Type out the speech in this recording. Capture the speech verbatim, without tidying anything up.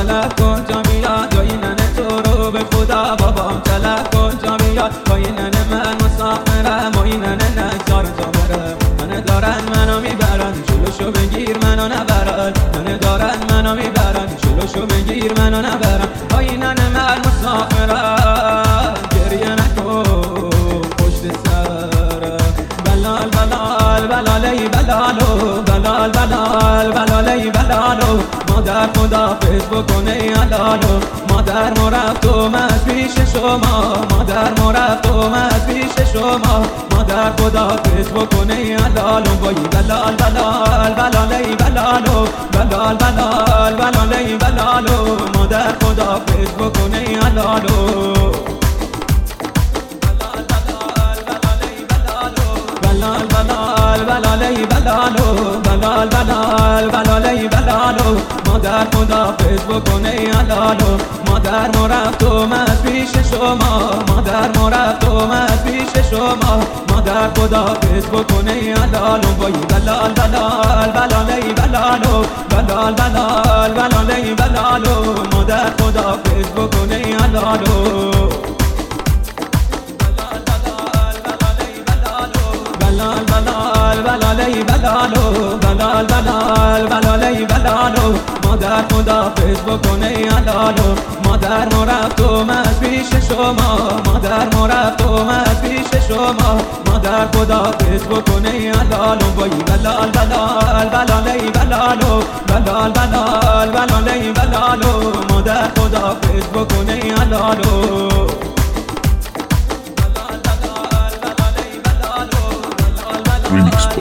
طلب کن تا بیاد جای ننه تو رو به خدا بابام طلب کن تا بیاد جای ننه من مسافرم و این ننه نگذار تا برم ننه دارن منو میبرن جلوشو بگیر منو نبرن ننه دارن منو میبرن جلوشو بگیر منو نبرن آی ننه من مسافرم گریه نکن پشت سرم بلال بلال بلال ای بلالو بلال بلال بلال ای بلالو مادر خداحافظ بکنه علالو مادر ما رفت اومد پیش شما مادر ما رفت اومد پیش شما مادر خداحافظ بکنه علالو وای بلال بلال بلال ای بلالو بلال بلال بلال ای بلالو مادر خداحافظ بکنه علالو بلال بلال بلال ای بلالو بلال بلال بلال ای بلالو مادر خداحافظ بکنه علالو مادر ما رفت اومد پیش شما مادر ما رفت اومد پیش شما مادر خداحافظ بکنه علالو وای بلال بلال بلال ای بلالو بلال بلال بلال ای بلالو مادر خداحافظ بکنه علالو بلال بلال بلال ای بلالو بلال بلال بلال ای بلالو مادر خداحافظ بکنه علالو مادر ما رفت اومد پیش شما مادر ما رفت اومد پیش شما مادر خداحافظ بکنه علالو وای بلال بلال بلال ای بلالو بلال بلال بلال ای بلالو مادر خداحافظ بکنه علالو Remix